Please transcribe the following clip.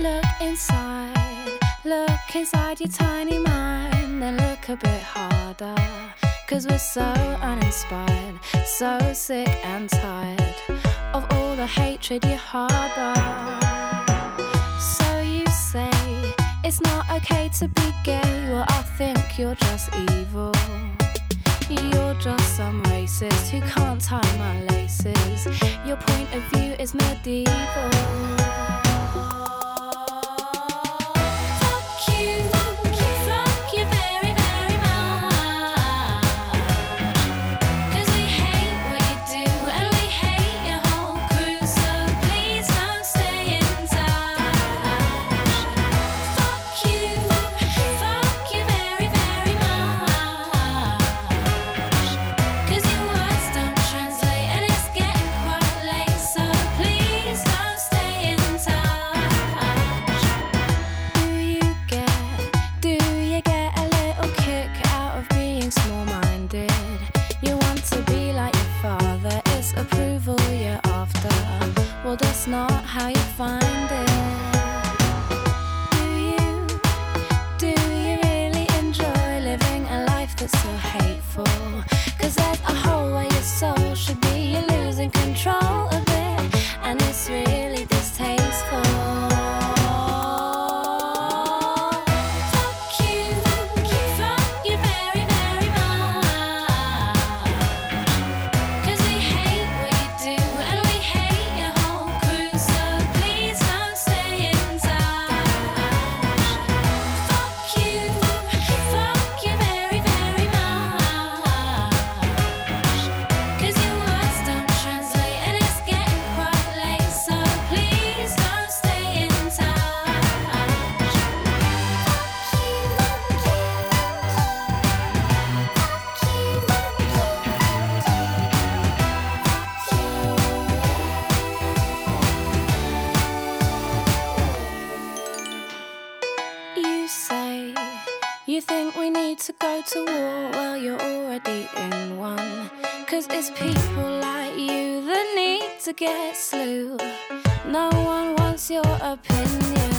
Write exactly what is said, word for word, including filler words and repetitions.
Look inside, look inside your tiny mind, then look a bit harder. Cause we're so uninspired, so sick and tired of all the hatred you harbour. So you say it's not okay to be gay, well I think you're just evil. You're just some racist who can't tie my laces. Your point of view is medieval. Well, that's not how you find it. Do you, do you really enjoy living a life that's so hateful? Cause there's a hole where your soul should be, you're losing control of it, and it's really distasteful. You think we need to go to war? Well, you're already in one. Cause it's people like you that need to get slew. No one wants your opinion.